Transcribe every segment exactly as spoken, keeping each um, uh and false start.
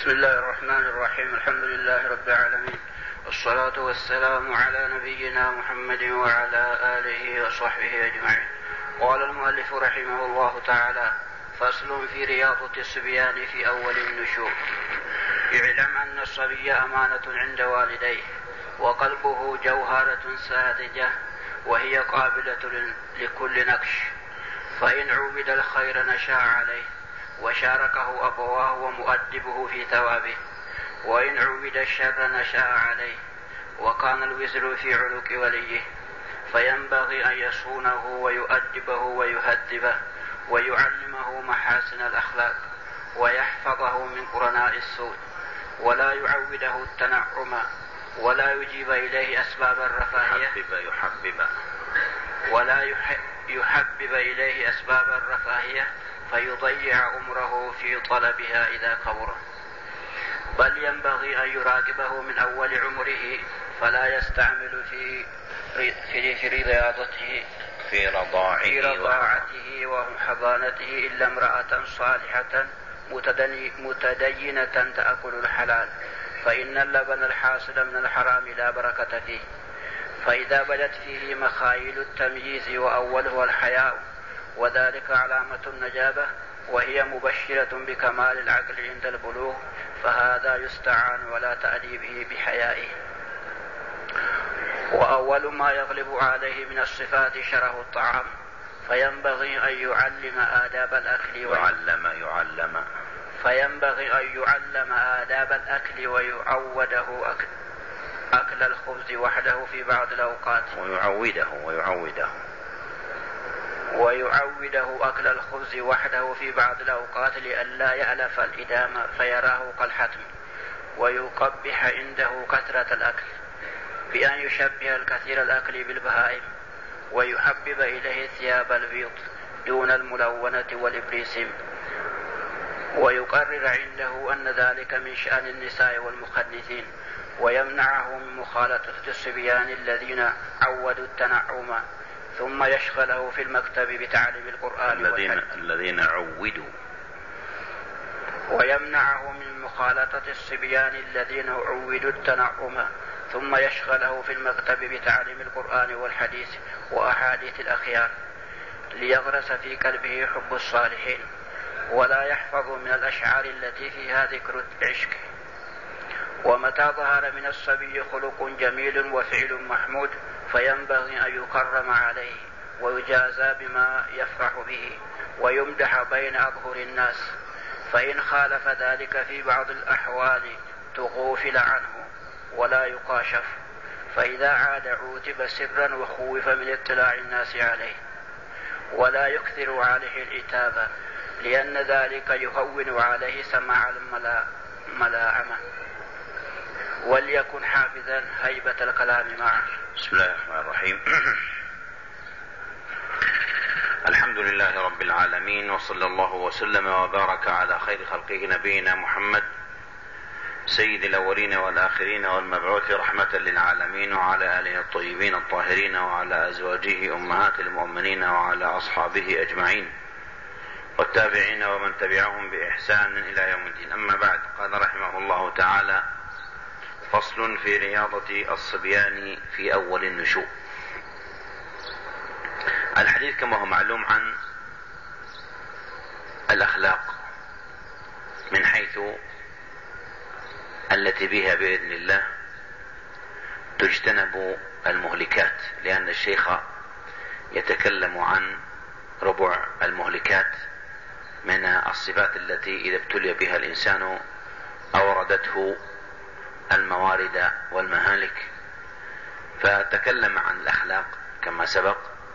بسم الله الرحمن الرحيم. الحمد لله رب العالمين، والصلاة والسلام على نبينا محمد وعلى آله وصحبه أجمعين. قال المؤلف رحمه الله تعالى: فصل في رياضة الصبيان في أول النشوء. اعلم أن الصبي أمانة عند والديه، وقلبه جوهرة ساذجة، وهي قابلة لكل نقش، فإن عوبد الخير نشأ عليه وشاركه أبواه ومؤدبه في ثوابه، وإن عوبد الشر نشأ عليه وكان الوزر في عنق وليه، فينبغي أن يصونه ويؤدبه ويهذبه ويعلمه محاسن الأخلاق ويحفظه من قرناء السوء، ولا يعوده التنعم، ولا يجيب إليه أسباب الرفاهية يحبب ولا يحبب إليه أسباب الرفاهية فيضيع عمره في طلبها إذا كبر، بل ينبغي أن يراقبه من أول عمره، فلا يستعمل في في رياضته في رضاعه, في رضاعته وحضانته إلا امرأة صالحة متدينة تأكل الحلال، فإن اللبن الحاصل من الحرام لا بركة فيه. فإذا بدت فيه مخايل التمييز وأولها الحياء، وذلك علامة النجابة، وهي مبشرة بكمال العقل عند البلوغ، فهذا يستعان ولا تأدي به بحيائه. وأول ما يغلب عليه من الصفات شره الطعام، فينبغي أن يعلم آداب الأكل يعلم يعلم فينبغي أن يعلم آداب الأكل ويعوده أكل, أكل الخبز وحده في بعض الأوقات ويعوده ويعوده ويعوده أكل الخبز وحده في بعض الأوقات لئلا يألف الإدام فيراه كالحتم، ويقبح عنده كثرة الأكل بأن يشبه الكثير الأكل بالبهائم، ويحبب إليه ثياب البيض دون الملونة والإبريسم، ويقرر عنده أن ذلك من شأن النساء والمخنثين، ويمنعه من مخالطة الصبيان الذين عودوا التنعم، ثم يشغله في المكتب بتعليم القرآن الذين, الذين عودوا ويمنعه من مخالطة الصبيان الذين عودوا التنعم، ثم يشغله في المكتب بتعليم القرآن والحديث وأحاديث الأخيار، ليغرس في قلبه حب الصالحين، ولا يحفظ من الأشعار التي فيها ذكر العشق. ومتى ظهر من الصبي خلق جميل وفعل محمود، فينبغي أن يكرم عليه ويجازى بما يفرح به ويمدح بين أظهر الناس، فإن خالف ذلك في بعض الأحوال تغوفل عنه ولا يقاشف، فإذا عاد عوتب سرا وخوف من اطلاع الناس عليه، ولا يكثر عليه العتاب، لأن ذلك يهون عليه سماع الملاعمة، وليكن حافظا هيبة الكلام معه. بسم الله الرحمن الرحيم. الحمد لله رب العالمين، وصلى الله وسلم وبارك على خير خلقه نبينا محمد سيد الأولين والآخرين والمبعوث رحمة للعالمين، وعلى آله الطيبين الطاهرين، وعلى أزواجه أمهات المؤمنين، وعلى أصحابه أجمعين والتابعين ومن تبعهم بإحسان إلى يوم الدين. أما بعد، قال رحمه الله تعالى: فصل في رياضة الصبيان في أول النشوء. الحديث كما هو معلوم عن الأخلاق من حيث التي بها بإذن الله تجتنب المهلكات، لأن الشيخ يتكلم عن ربع المهلكات من الصفات التي إذا ابتلي بها الإنسان أوردته الموارد والمهالك، فتكلم عن الأخلاق كما سبق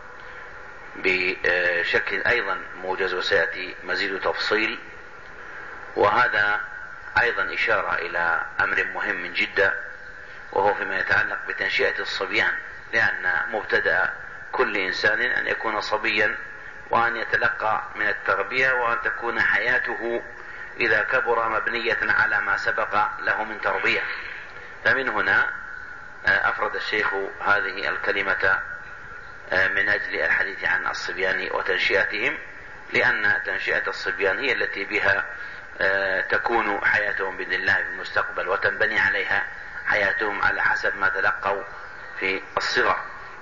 بشكل أيضا موجز، وسيأتي مزيد تفصيل. وهذا أيضا إشارة إلى أمر مهم جدا، وهو فيما يتعلق بتنشئة الصبيان، لأن مبتدأ كل إنسان أن يكون صبيا، وأن يتلقى من التربية، وأن تكون حياته إذا كبر مبنية على ما سبق له من تربية. فمن هنا أفرد الشيخ هذه الكلمة من أجل الحديث عن الصبيان وتنشئتهم، لأن تنشئة الصبيان هي التي بها تكون حياتهم بإذن الله في المستقبل وتنبني عليها حياتهم على حسب ما تلقوا في الصغر.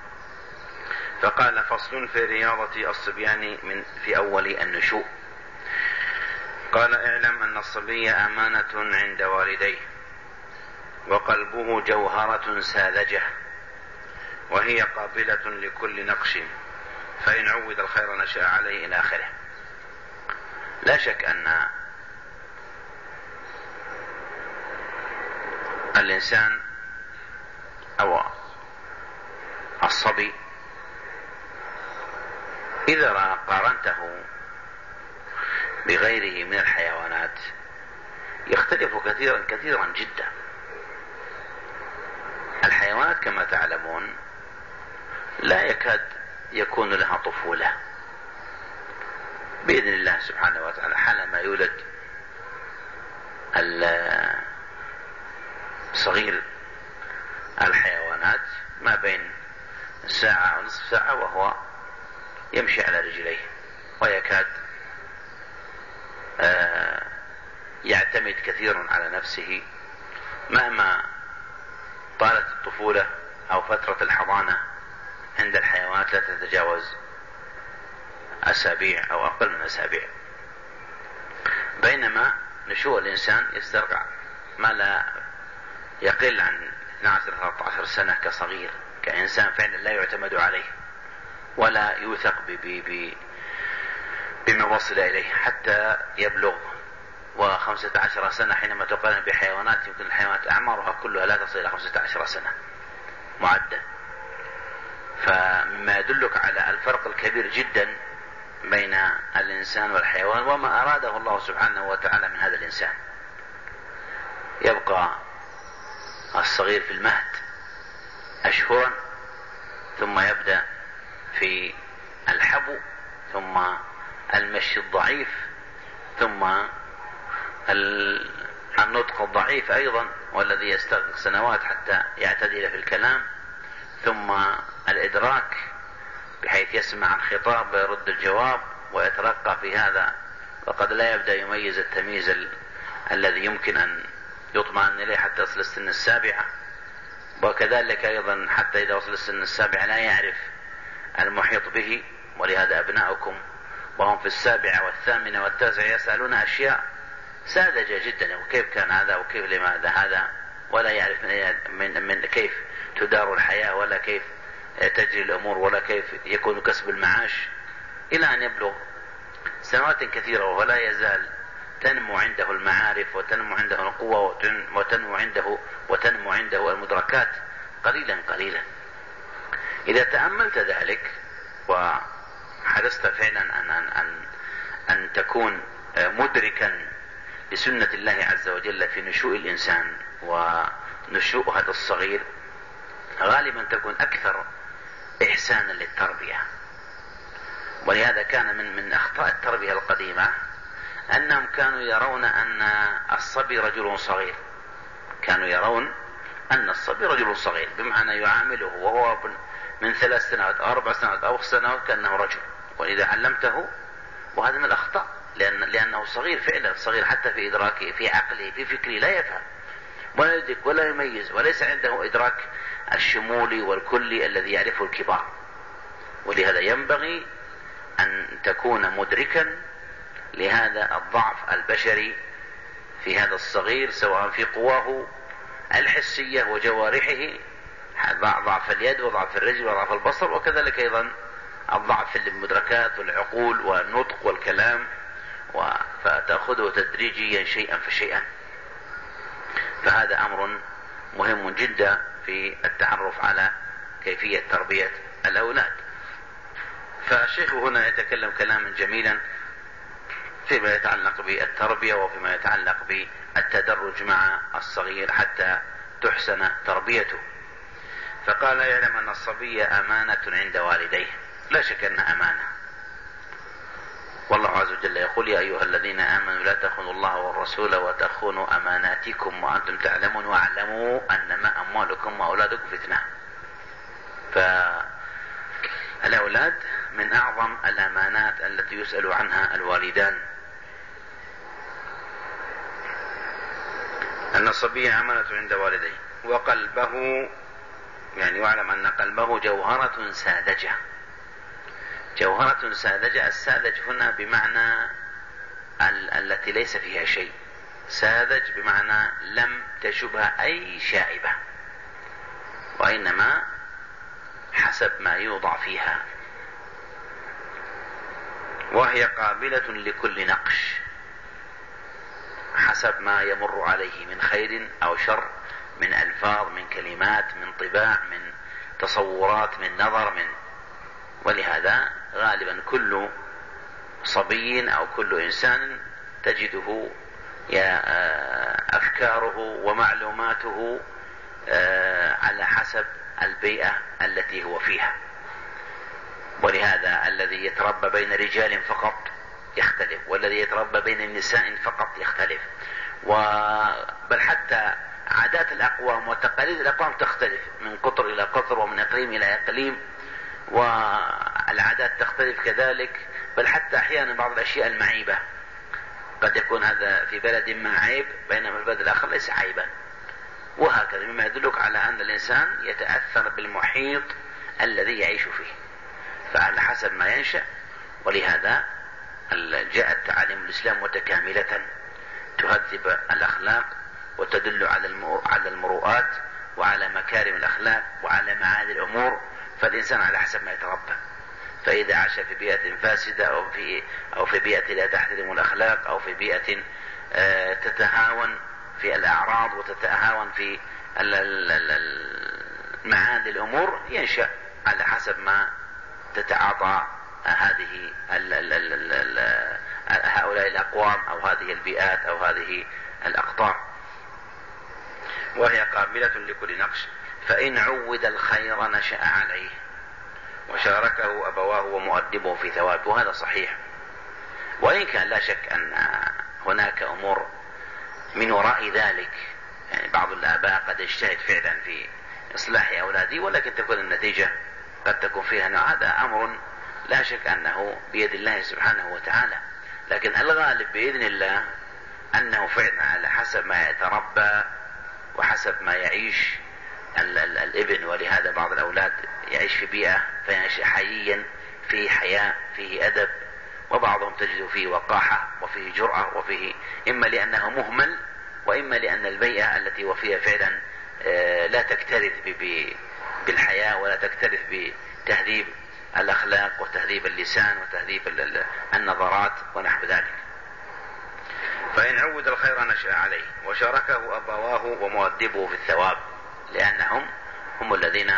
فقال: فصل في رياضة الصبيان من في أول النشوء. قال: اعلم أن الصبي أمانة عند والديه، وقلبه جوهرة ساذجة، وهي قابلة لكل نقش، فإن عود الخير نشأ عليه إلى آخره. لا شك أن الإنسان أو الصبي إذا قارنته بغيره من الحيوانات يختلف كثيرا كثيرا جدا. الحيوانات كما تعلمون لا يكاد يكون لها طفولة بإذن الله سبحانه وتعالى. حالما يولد صغير الحيوانات ما بين ساعة ونصف ساعة وهو يمشي على رجليه، ويكاد يعتمد كثيرا على نفسه. مهما طالت الطفولة أو فترة الحضانة عند الحيوانات لا تتجاوز أسابيع أو أقل من أسابيع، بينما نشوء الإنسان يسترقع ما لا يقل عن اثنتا عشرة ثلاثة عشر سنة كصغير، كإنسان فعلا لا يعتمد عليه ولا يوثق بما وصل إليه حتى يبلغ وخمسة عشر سنة، حينما تقارن بحيوانات يمكن الحيوانات أعمارها كلها لا تصل إلى خمسة عشر سنة معدة. فمما يدلك على الفرق الكبير جدا بين الإنسان والحيوان وما أراده الله سبحانه وتعالى من هذا الإنسان. يبقى الصغير في المهد أشهرا، ثم يبدأ في الحبو، ثم المشي الضعيف، ثم النطق الضعيف أيضا والذي يستغرق سنوات حتى يعتدل في الكلام، ثم الإدراك بحيث يسمع الخطاب ويرد الجواب ويترقى في هذا، وقد لا يبدأ يميز التمييز ال... الذي يمكن أن يطمئن إليه حتى يصل السن السابعة. وكذلك أيضا حتى إذا وصل السن السابعة لا يعرف المحيط به. ولهذا أبناؤكم وهم في السابعة والثامنة والتاسعة يسألون أشياء ساذجة جدا، وكيف كان هذا وكيف لماذا هذا، ولا يعرف من, من, من كيف تدار الحياة ولا كيف تجري الأمور ولا كيف يكون كسب المعاش، إلى أن يبلغ سنوات كثيرة ولا يزال تنمو عنده المعارف وتنمو عنده القوة وتنمو عنده وتنمو عنده المدركات قليلا قليلا. إذا تأملت ذلك وحرصت فعلا أن, أن, أن تكون مدركا لسنة الله عز وجل في نشوء الإنسان ونشوء هذا الصغير، غالبا تكون أكثر إحسانا للتربية. ولهذا كان من, من أخطاء التربية القديمة أنهم كانوا يرون أن الصبي رجل صغير، كانوا يرون أن الصبي رجل صغير، بمعنى يعامله وهو من ثلاث سنوات أو أربع سنوات أو سنوات كأنه رجل، وإذا علمته، وهذا من الأخطاء، لأن لأنه صغير فعلا، صغير حتى في إدراكه في عقله في فكره، لا يفهم ولا يدرك ولا يميز، وليس عنده إدراك الشمولي والكلي الذي يعرفه الكبار. ولهذا ينبغي أن تكون مدركا لهذا الضعف البشري في هذا الصغير، سواء في قواه الحسية وجوارحه، ضعف اليد وضعف الرجل وضعف البصر، وكذلك أيضا الضعف في المدركات والعقول والنطق والكلام، فتأخذه تدريجيا شيئا فشيئا. فهذا أمر مهم جدا في التعرف على كيفية تربية الأولاد. فالشيخ هنا يتكلم كلاما جميلا فيما يتعلق بالتربية وفيما يتعلق بالتدرج مع الصغير حتى تحسن تربيته. فقال: يعلم أن الصبي أمانة عند والديه. لا شك أن أمانة، والله عز وجل يقول: يا أيها الذين آمنوا لا تخونوا الله والرسول وتخونوا أماناتكم وأنتم تعلمون واعلموا أنما أموالكم وأولادكم فتنة. فالأولاد من أعظم الأمانات التي يسأل عنها الوالدان، أن الصبي أمانة عند والديه. وقلبه، يعني واعلم أن قلبه جوهرة ساذجة. جوهرة ساذجة، الساذج هنا بمعنى ال- التي ليس فيها شيء. ساذج بمعنى لم تشبه أي شائبة، وإنما حسب ما يوضع فيها، وهي قابلة لكل نقش حسب ما يمر عليه من خير أو شر، من ألفاظ، من كلمات، من طباع، من تصورات، من نظر، من ولهذا غالبا كل صبي أو كل إنسان تجده أفكاره ومعلوماته على حسب البيئة التي هو فيها. ولهذا الذي يتربى بين رجال فقط يختلف، والذي يتربى بين النساء فقط يختلف، بل حتى عادات الأقوام وتقاليد الأقوام تختلف من قطر إلى قطر ومن إقليم إلى إقليم، والعادات تختلف كذلك. بل حتى أحيانا بعض الأشياء المعيبة قد يكون هذا في بلد ما عيب، بينما البلد الآخر ليس عيبا، وهكذا، مما يدلك على أن الإنسان يتأثر بالمحيط الذي يعيش فيه، فعلى حسب ما ينشأ. ولهذا جاءت تعاليم الإسلام متكاملة تهذب الأخلاق وتدل على المروءات وعلى مكارم الأخلاق وعلى معالي الأمور، فالإنسان على حسب ما يتربى. فإذا عاش في بيئة فاسدة أو في أو في بيئة لا تحترم الأخلاق أو في بيئة تتهاون في الأعراض وتتهاون في معالي الأمور، ينشأ على حسب ما تتعاطى هذه هؤلاء الأقوام أو هذه البيئات أو هذه الأقطار. وهي قابلة لكل نقش، فإن عود الخير نشأ عليه وشاركه أبواه ومؤدبه في ثوابه. وهذا صحيح، وإن كان لا شك أن هناك أمور من وراء ذلك، يعني بعض الآباء قد يجتهد فعلا في إصلاح أولاده، ولكن تكون النتيجة قد تكون فيها نوع، هذا أمر لا شك أنه بيد الله سبحانه وتعالى. لكن الغالب بإذن الله أنه فعلا على حسب ما يتربى وحسب ما يعيش ال ال الابن. ولهذا بعض الأولاد يعيش في بيئة فينشأ حييا، فيه حياء، فيه أدب، وبعضهم تجد فيه وقاحة وفيه جرأة وفيه، إما لأنه مهمل وإما لأن البيئة التي هو فيها فعلا لا تكترث بالحياء ولا تكترث بتهذيب الأخلاق وتهذيب اللسان وتهذيب النظرات ونحو ذلك. فإن عود الخير نشأ عليه وشاركه أبواه ومؤدبه في الثواب، لأنهم هم الذين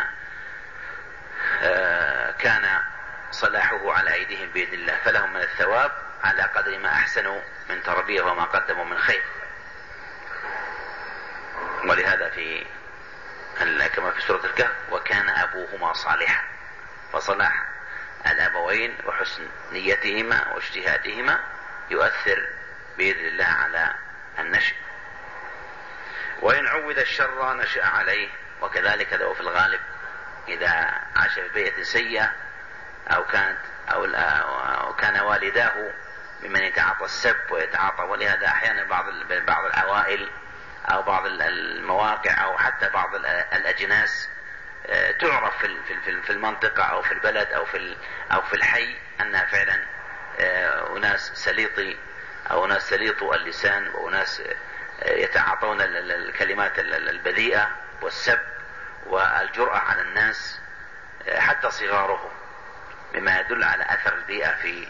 كان صلاحه على أيديهم بإذن الله، فلهم من الثواب على قدر ما أحسنوا من تربية وما قدموا من خير. ولهذا في كما في سورة الكهف وكان أبوهما صالحا، فصلاح الأبوين وحسن نيتهما واجتهادهما يؤثر بإذن الله على النشء. وإن عود الشر نشأ عليه، وكذلك لو في الغالب إذا عاش في بيئة سيئة أو كانت أو, أو كان والداه ممن يتعاطى السب ويتعاطى، ولهذا أحيانا بعض بعض العوائل أو بعض المواقع أو حتى بعض الأجناس تعرف في المنطقة أو في البلد أو في أو في الحي أنها فعلا أناس سليطي أو ناس سليط اللسان وأناس يتعاطون الكلمات البذيئة والسب والجرأة على الناس حتى صغارهم، مما يدل على أثر البيئة في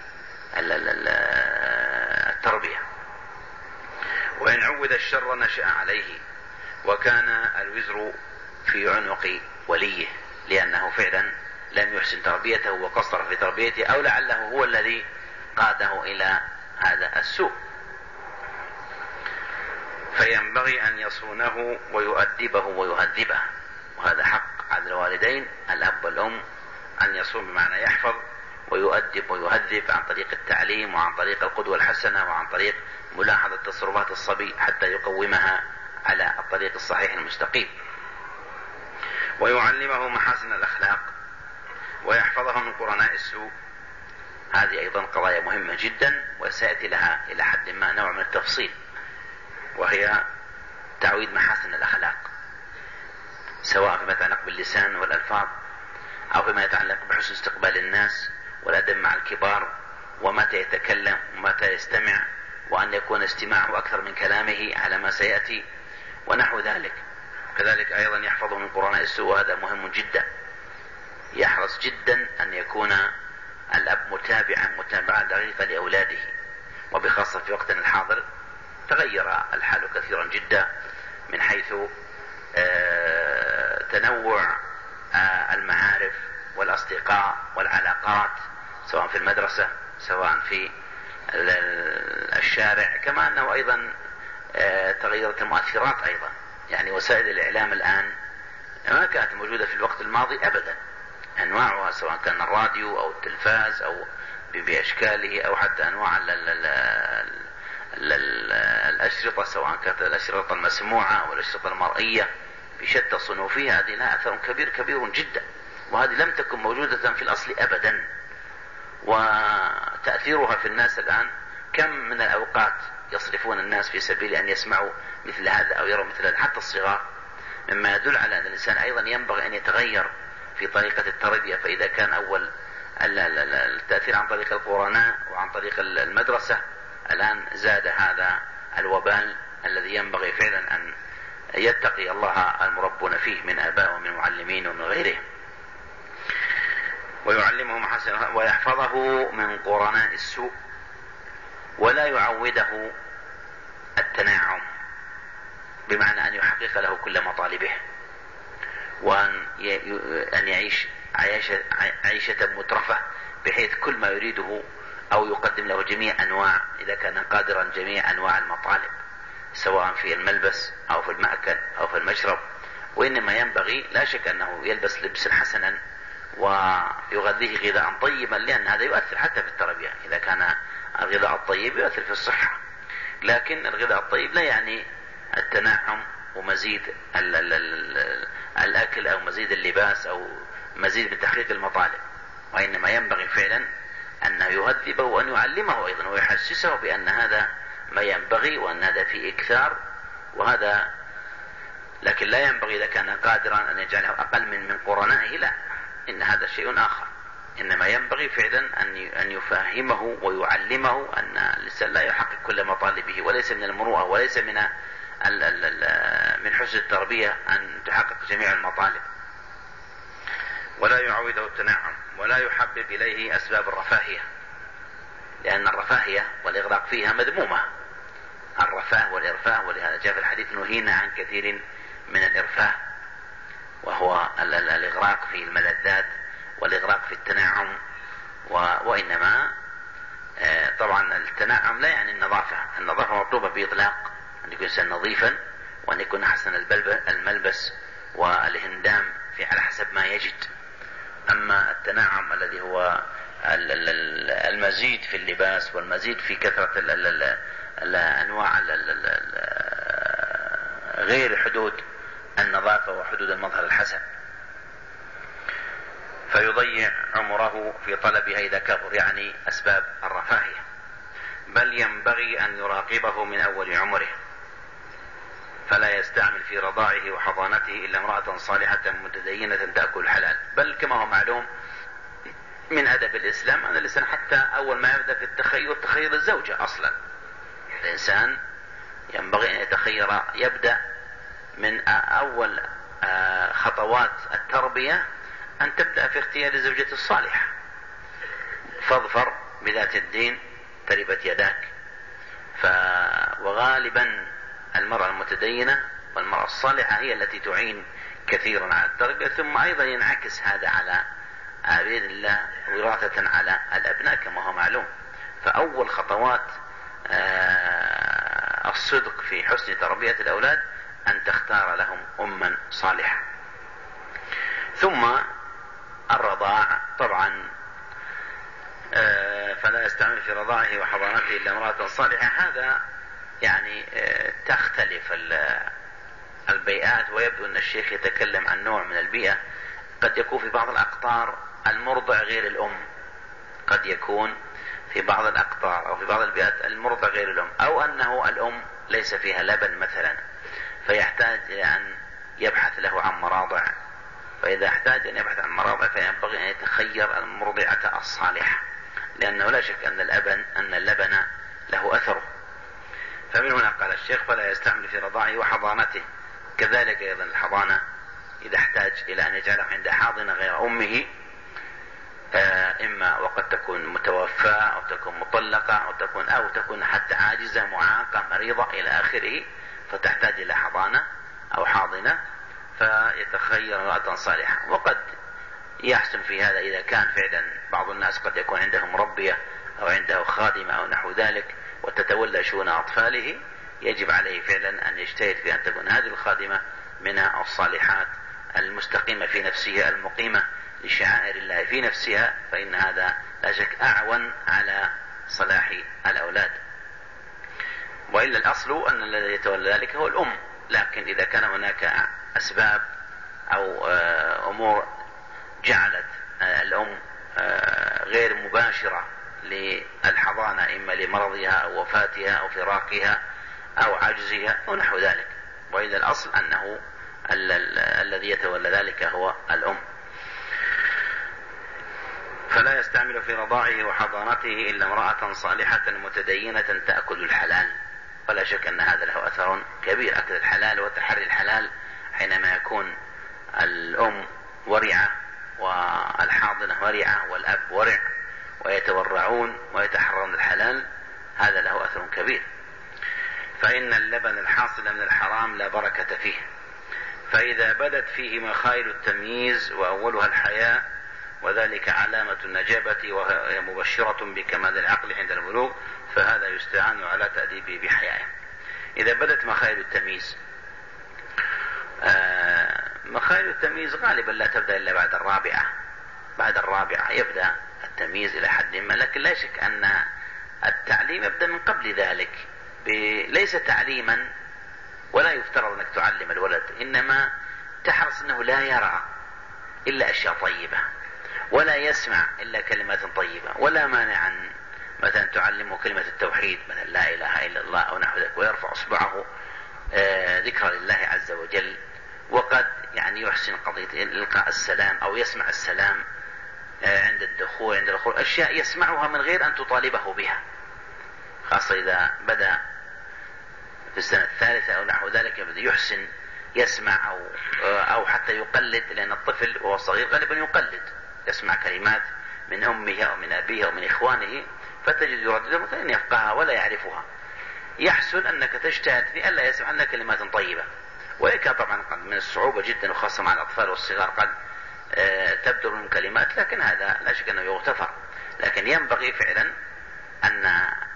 التربية. وإن عود الشر نشأ عليه، وكان الوزر في عنق وليه، لأنه فعلا لم يحسن تربيته وقصر في تربيته، أو لعله هو الذي قاده إلى هذا السوء، فينبغي أن يصونه ويؤدبه ويهذبه. وهذا حق على الوالدين الأب والأم أن يصون، بمعنى يحفظ ويؤدب ويهذب عن طريق التعليم وعن طريق القدوة الحسنة وعن طريق ملاحظة تصرفات الصبي حتى يقومها على الطريق الصحيح المستقيم، ويعلمه محاسن الأخلاق ويحفظه من قرناء السوء. هذه أيضا قضايا مهمة جدا وسيأتي لها إلى حد ما نوع من التفصيل، وهي تعويد محاسن الأخلاق، سواء فيما يتعلق باللسان والألفاظ أو فيما يتعلق بحسن استقبال الناس والأدب مع الكبار، ومتى يتكلم ومتى يستمع، وأن يكون استماعه أكثر من كلامه على ما سيأتي ونحو ذلك. كذلك أيضا يحفظه من قرناء السوء، وهذا مهم جدا. يحرص جدا أن يكون الأب متابعا متابعا دقيقا لأولاده، وبخاصة في وقتنا الحاضر تغير الحال كثيرا جدا من حيث تنوع المعارف والأصدقاء والعلاقات، سواء في المدرسة سواء في الشارع، كما أنه أيضا تغيرت المؤثرات أيضا. يعني وسائل الإعلام الآن ما كانت موجودة في الوقت الماضي أبدا، أنواعها سواء كان الراديو أو التلفاز أو بأشكاله، أو حتى أنواع الأشرطة، سواء كانت الأشرطة المسموعة أو الأشرطة المرئية بشتى صنوفها، هذه لها أثر كبير كبير جدا، وهذه لم تكن موجودة في الأصل أبدا. وتأثيرها في الناس الآن، كم من الأوقات يصرفون الناس في سبيل أن يسمعوا مثل هذا أو يروا مثل هذا، حتى الصغار، مما يدل على أن الإنسان أيضا ينبغي أن يتغير في طريقة التربية. فإذا كان أول التأثير عن طريق القرناء وعن طريق المدرسة، الآن زاد هذا الوبال الذي ينبغي فعلا أن يتقي الله المربون فيه من آباء ومن معلمين ومن غيرهم، ويعلمه محاسن ويحفظه من قرناء السوء، ولا يعوده التناعم، بمعنى أن يحقق له كل مطالبه، وأن يعيش عيشة مترفة بحيث كل ما يريده أو يقدم له جميع أنواع، إذا كان قادرا جميع أنواع المطالب، سواء في الملبس أو في المأكل أو في المشرب. وإنما ينبغي لا شك أنه يلبس لبسا حسنا ويغذيه غذاء طيبا، لأن هذا يؤثر حتى في التربية. إذا كان الغذاء الطيب يؤثر في الصحة، لكن الغذاء الطيب لا يعني التنعم ومزيد ال ال ال الأكل أو مزيد اللباس أو مزيد من تحقيق المطالب، وإنما ينبغي فعلا أن يهذبه وأن يعلمه أيضا ويحسسه بأن هذا ما ينبغي وأن هذا في إكثار وهذا. لكن لا ينبغي إذا كان قادرا أن يجعله أقل من من قرنائه، لا، إن هذا شيء آخر. إنما ينبغي فعلا أن يفهمه ويعلمه أن الإنسان لا يحقق كل مطالبه، وليس من المروءة وليس من من حسن التربية أن تحقق جميع المطالب. ولا يعوده التنعم، ولا يحبب إليه أسباب الرفاهية، لأن الرفاهية والإغراق فيها مذمومة، الرفاه والإرفاه، ولهذا جاء في الحديث نهينا عن كثير من الإرفاه، وهو الإغراق في الملذات والإغراق في التنعم. وإنما طبعا التنعم لا يعني النظافة، النظافة مطلوبة بإطلاق، أن يكون إنسان نظيفا وأن يكون حسن الملبس والهندام في على حسب ما يجد. أما التنعم الذي هو المزيد في اللباس والمزيد في كثرة الأنواع غير حدود النظافة وحدود المظهر الحسن، فيضيع عمره في طلبها إذا كبر، يعني أسباب الرفاهية. بل ينبغي أن يراقبه من أول عمره، فلا يستعمل في رضاعه وحضانته إلا امرأة صالحة متدينة تأكل الحلال. بل كما هو معلوم من أدب الإسلام أن الإنسان حتى أول ما يبدأ في التخير تخير الزوجة أصلا. الإنسان ينبغي أن يتخير، يبدأ من أول خطوات التربية أن تبدأ في اختيار الزوجة الصالحة، فاظفر بذات الدين تربت يداك. ف... وغالبا المرأة المتدينة والمرأة الصالحة هي التي تعين كثيرا على التربية، ثم أيضا ينعكس هذا على بإذن الله وراثة على الأبناء كما هو معلوم. فأول خطوات الصدق في حسن تربية الأولاد أن تختار لهم أما صالحة. ثم الرضاع طبعا فلا يستعمل في رضاعه وحضانته إلا امرأة صالحة. هذا يعني تختلف البيئات، ويبدو أن الشيخ يتكلم عن نوع من البيئة قد يكون في بعض الأقطار المرضع غير الأم، قد يكون في بعض الأقطار أو في بعض البيئات المرضع غير الأم، أو أنه الأم ليس فيها لبن مثلا، فيحتاج إلى أن يبحث له عن مراضع، فإذا احتاج أن يبحث عن مراضع فينبغي أن يتخير المرضعة الصالحة، لأنه لا شك أن اللبن أن اللبن له أثره. فمن هنا قال الشيخ: فلا يستعمل في رضاعه وحضانته. كذلك أيضا الحضانة إذا احتاج إلى أن يجعله عند حاضنة غير أمه، إما وقد تكون متوفاة أو تكون مطلقة أو تكون أو تكون حتى عاجزة معاقة مريضة إلى آخره، فتحتاج إلى حضانة أو حاضنة، فيتخير امرأة صالحة. وقد يحسن في هذا إذا كان فعلا بعض الناس قد يكون عنده مربية أو عنده خادمة أو نحو ذلك وتتولى شؤون أطفاله، يجب عليه فعلا أن يجتهد في أن تكون هذه الخادمة من الصالحات المستقيمة في نفسها المقيمة لشعائر الله في نفسها، فإن هذا لا شك أعون على صلاح الأولاد. وإلا الأصل أن الذي يتولى ذلك هو الأم، لكن إذا كان هناك أسباب أو أمور جعلت الأم غير مباشرة للحضانة، إما لمرضها أو وفاتها أو فراقها أو عجزها أو نحو ذلك، وإذا الأصل أنه الذي يتولى ذلك هو الأم. فلا يستعمل في رضاعه وحضانته إلا امرأة صالحة متدينة تأكل الحلال. ولا شك أن هذا له أثر كبير، أكل الحلال وتحري الحلال، حينما يكون الأم ورعة والحاضنة ورعة والأب ورع ويتورعون ويتحرون الحلال، هذا له أثر كبير. فإن اللبن الحاصل من الحرام لا بركة فيه، فإذا بدت فيه مخايل التمييز وأولها الحياء، وذلك علامة النجابة وهي مبشرة بكمال العقل عند البلوغ، فهذا يستعان على تأديبه بحيائه. إذا بدت مخايل التمييز، آه مخايل التمييز غالبا لا تبدأ إلا بعد الرابعة، بعد الرابعة يبدأ التمييز إلى حد ما، لكن لا شك أن التعليم يبدأ من قبل ذلك، ليس تعليما ولا يفترض أنك تعلم الولد، إنما تحرص أنه لا يرى إلا أشياء طيبة ولا يسمع إلا كلمات طيبة، ولا مانع أن مثلا تعلمه كلمة التوحيد مثلا لا إله إلا الله أو نحو ذلك، ويرفع إصبعه آه ذكرى لله عز وجل، وقد يعني يحسن قضية إلقاء السلام أو يسمع السلام آه عند الدخول عند الخروج، أشياء يسمعها من غير أن تطالبه بها، خاصة إذا بدأ في السنة الثالثة أو نحو ذلك يبدأ يحسن يسمع أو أو حتى يقلد، لأن الطفل وهو صغير غالبا يقلد، يسمع كلمات من أمه أو من أبيه أو من إخوانه فتجد يرددها فإن يفقهها ولا يعرفها. يحسن أنك تجتهد في ألا يسمع عنها كلمات طيبة، وإن كان طبعا قد من الصعوبة جدا وخاصة مع الأطفال والصغار قد آه تبدر من كلمات، لكن هذا لا شك أنه يغتفر، لكن ينبغي فعلا أن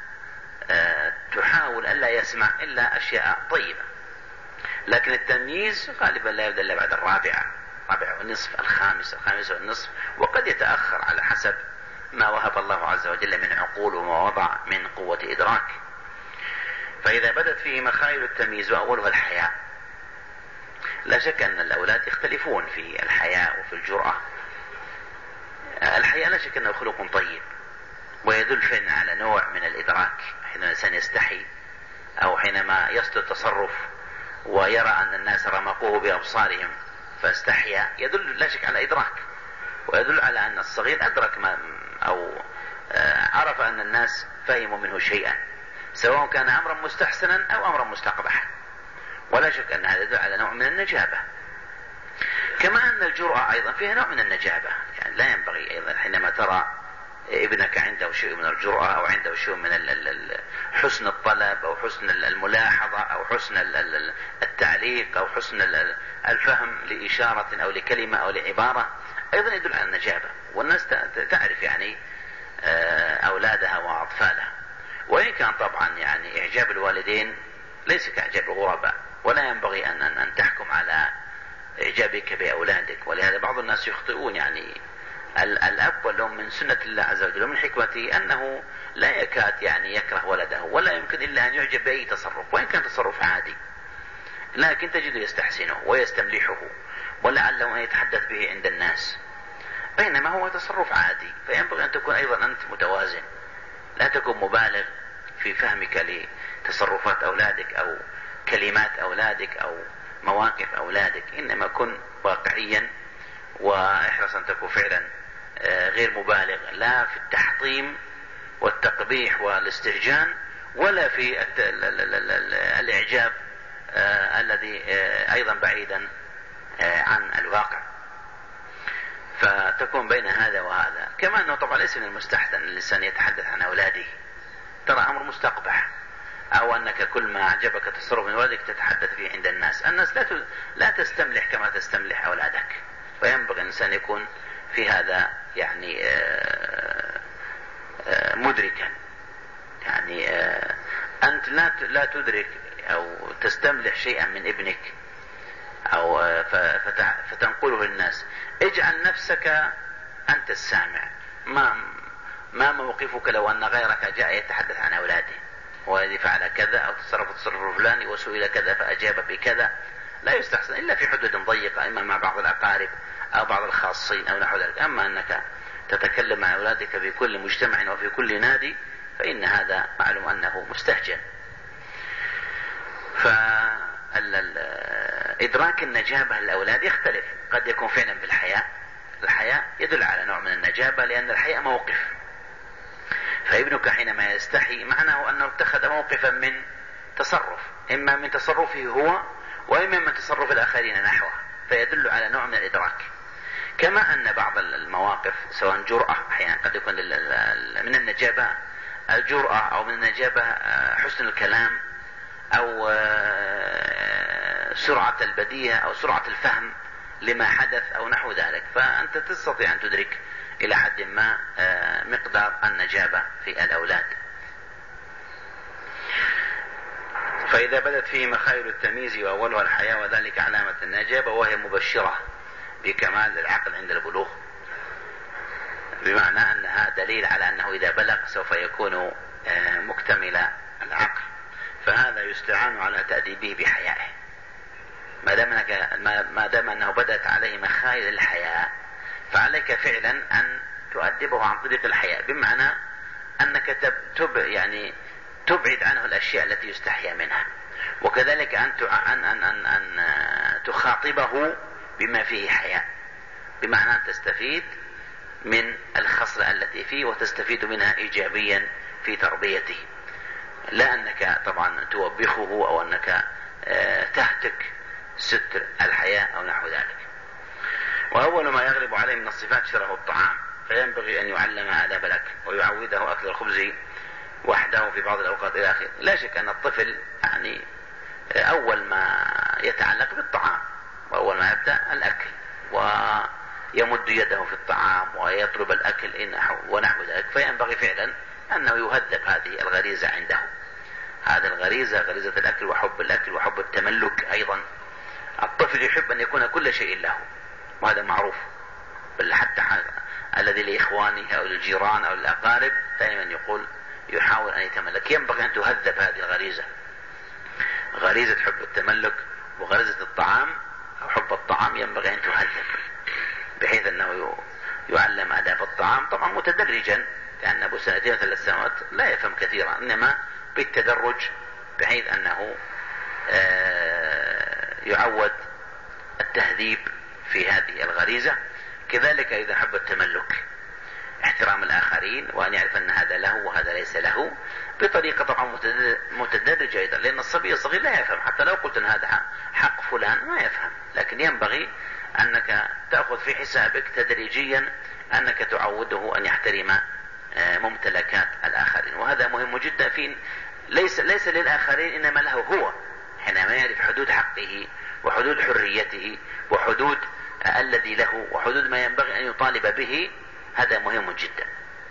آه تحاول ألا يسمع إلا أشياء طيبة. لكن التمييز غالبا لا يبدأ إلا بعد الرابعة، الرابعة والنصف، الخامس الخامس والنصف، وقد يتأخر على حسب ما وهب الله عز وجل من عقول وما وضع من قوة إدراك. فإذا بدت فيه مخايل التمييز وأولها الحياء، لا شك أن الأولاد يختلفون في الحياء وفي الجرأة. الحياء لا شك أنه خلق طيب، ويدل فعلا على نوع من الإدراك، حينما الإنسان يستحي أو حينما يصدر تصرف ويرى أن الناس رمقوه بأبصارهم فاستحيا، يدل لا شك على إدراك، ويدل على أن الصغير أدرك ما أو عرف أن الناس فهموا منه شيئا، سواء كان أمرا مستحسنا أو أمرا مستقبحا، ولا شك أن هذا يدل على نوع من النجابة. كما أن الجرأة أيضا فيها نوع من النجابة، يعني لا ينبغي أيضا حينما ترى ابنك عنده شيء من الجرأة أو عنده شيء من حسن الطلب أو حسن الملاحظة أو حسن التعليق أو حسن الفهم لإشارة أو لكلمة أو لعبارة، أيضا يدل على النجابة، والناس تعرف يعني أولادها وأطفالها. وإن كان طبعا يعني إعجاب الوالدين ليس كإعجاب الغرباء، ولا ينبغي أن أن تحكم على إعجابك بأولادك، ولهذا بعض الناس يخطئون. يعني الأب والأم من سنة الله عز وجل ومن حكمته أنه لا يكاد يعني يكره ولده، ولا يمكن إلا أن يعجب بأي تصرف، وإن كان تصرف عادي، لكن تجده يستحسنه ويستملحه ولعله أن يتحدث به عند الناس، بينما هو تصرف عادي. فينبغي أن تكون أيضا أنت متوازن، لا تكون مبالغ في فهمك لتصرفات أولادك أو كلمات أولادك أو مواقف أولادك، إنما كن واقعيا، واحرص أن تكون فعلا غير مبالغ لا في التحطيم والتقبيح والاستهجان ولا في الإعجاب الذي أيضا بعيدا عن الواقع، فتكون بين هذا وهذا. كما أنه طبعا ليس من المستحسن الإنسان يتحدث عن أولاده، ترى أمر مستقبح، أو أنك كل ما أعجبك تصرف من ولدك تتحدث فيه عند الناس. الناس لا لا تستملح كما تستملح أولادك، فينبغي الإنسان يكون في هذا يعني مدركا، يعني أنت لا لا تدرك أو تستملح شيئا من ابنك أو فتنقله للناس. اجعل نفسك أنت السامع، ما ما موقفك لو أن غيرك جاء يتحدث عن أولاده، والذي فعل كذا أو تصرف تصرف فلاني وسئل كذا فأجاب بكذا. لا يستحسن إلا في حدود ضيقة، إما مع بعض الأقارب أو بعض الخاصين أو نحو ذلك. أما أنك تتكلم عن أولادك في كل مجتمع وفي كل نادي فإن هذا معلوم أنه مستهجن. فإدراك النجابة للأولاد يختلف، قد يكون فعلا بالحياء، الحياء يدل على نوع من النجابة لأن الحياء موقف، فابنك حينما يستحي معناه أنه اتخذ موقفا من تصرف، إما من تصرفه هو وإما من تصرف الآخرين نحوه، فيدل على نوع من الإدراك. كما أن بعض المواقف سواء جرأة، أحيانا قد يكون من النجابة الجرأة، أو من النجابة حسن الكلام، أو سرعة البديهة، أو سرعة الفهم لما حدث أو نحو ذلك، فأنت تستطيع أن تدرك إلى حد ما مقدار النجابة في الأولاد. فإذا بدت فيه مخايل التمييز وأولها الحياة، وذلك علامة النجابة، وهي مبشرة بكمال العقل عند البلوغ، بمعنى أنها دليل على أنه إذا بلغ سوف يكون مكتمل العقل، فهذا يستعان على تأديبه بحيائه. ما دام أنك ما دام أنه بدأت عليه مخايل الحياة فعليك فعلا أن تؤدبه عن طريق الحياء، بمعنى أنك تب يعني تبعد عنه الأشياء التي يستحيا منها، وكذلك أن أن أن أن, أن تخاطبه بما فيه حياء، بمعنى أن تستفيد من الخصلة التي فيه وتستفيد منها إيجابيا في تربيته، لا أنك طبعا توبخه أو أنك تهتك ستر الحياء أو نحو ذلك. وأول ما يغلب عليه من الصفات شره الطعام، فينبغي أن يعلم آداب الأكل ويعوده أكل الخبز وحده في بعض الأوقات إلى آخره. لا شك أن الطفل يعني أول ما يتعلق بالطعام، وأول ما يبدأ الأكل ويمد يده في الطعام ويطلب الأكل ونحو ذلك، فينبغي فعلا أنه يهذب هذه الغريزة عنده، هذه الغريزة غريزة الأكل وحب الأكل وحب التملك. أيضا الطفل يحب أن يكون كل شيء له، وهذا معروف، بل حتى الذي لإخوانه أو للجيران أو للأقارب دائما يقول يحاول أن يتملك. ينبغي أن تهذب هذه الغريزة، غريزة حب التملك وغريزة الطعام أو حب الطعام ينبغي أن تهذب، بحيث أنه يعلم آداب الطعام طبعا متدرجا، لأن أبو سنتين ثلاث سنوات لا يفهم كثيرا، إنما بالتدرج بحيث أنه يعود التهذيب في هذه الغريزة. كذلك إذا حب التملك احترام الآخرين، وأن يعرف أن هذا له وهذا ليس له، بطريقة طبعا متدرجة أيضا، لأن الصبي الصغير لا يفهم، حتى لو قلت أن هذا حق فلان ما يفهم، لكن ينبغي أنك تأخذ في حسابك تدريجيا أنك تعوده أن يحترم ممتلكات الآخرين، وهذا مهم جدا في ليس ليس للآخرين إنما له هو، حينما يعرف حدود حقه وحدود حريته وحدود الذي له وحدود ما ينبغي أن يطالب به، هذا مهم جدا.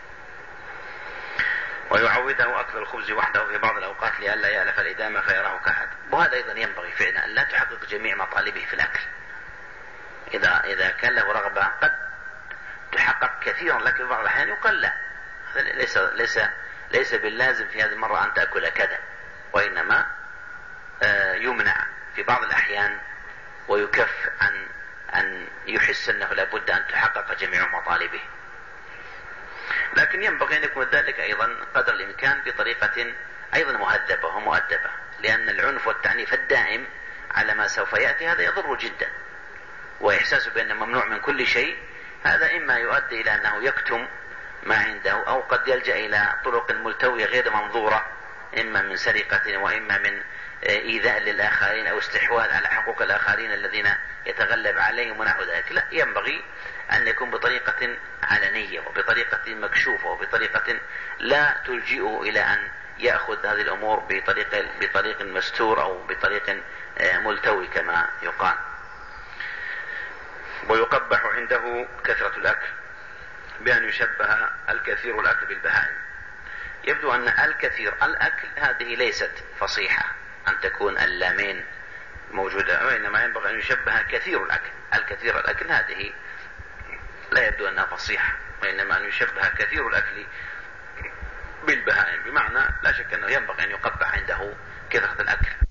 ويعوده أكل الخبز وحده في بعض الأوقات لئلا يألف الإدامة فيراه كأحد، وهذا أيضا ينبغي فعلا أن لا تحقق جميع مطالبه في الأكل. إذا إذا كان له رغبة قد تحقق كثيرا، لكن في بعض الأحيان يقال لا، ليس ليس ليس باللازم في هذه المرة أن تأكل كذا، وإنما يمنع في بعض الأحيان ويكف عن أن يحس أنه لابد أن تحقق جميع مطالبه. لكن ينبغي أن يكون ذلك أيضا قدر الإمكان بطريقة أيضا مهذبة ومؤدبة، لأن العنف والتعنيف الدائم على ما سوف يأتي هذا يضر جدا، وإحساسه بأنه ممنوع من كل شيء هذا إما يؤدي إلى أنه يكتم ما عنده، أو قد يلجأ إلى طرق ملتوية غير منظورة، إما من سرقة وإما من إيذاء للآخرين أو استحواذ على حقوق الآخرين الذين يتغلب عليهم ونحو ذلك. لا، ينبغي أن يكون بطريقة علنية وبطريقة مكشوفة وبطريقة لا تلجئه إلى أن يأخذ هذه الأمور بطريق, بطريق مستور أو بطريق ملتوي كما يقال. ويقبح عنده كثرة الأكل بأن يشبه الكثير الأكل بالبهائم. يبدو أن الكثير الأكل هذه ليست فصيحة أن تكون اللامين موجودة، وإنما ينبغي أن يشبه كثير الأكل. الكثير الأكل هذه لا يبدو أنها فصيحة، وإنما أن يشبه كثير الأكل بالبهائم، بمعنى لا شك أنه ينبغي أن يقبح عنده كثرة الأكل.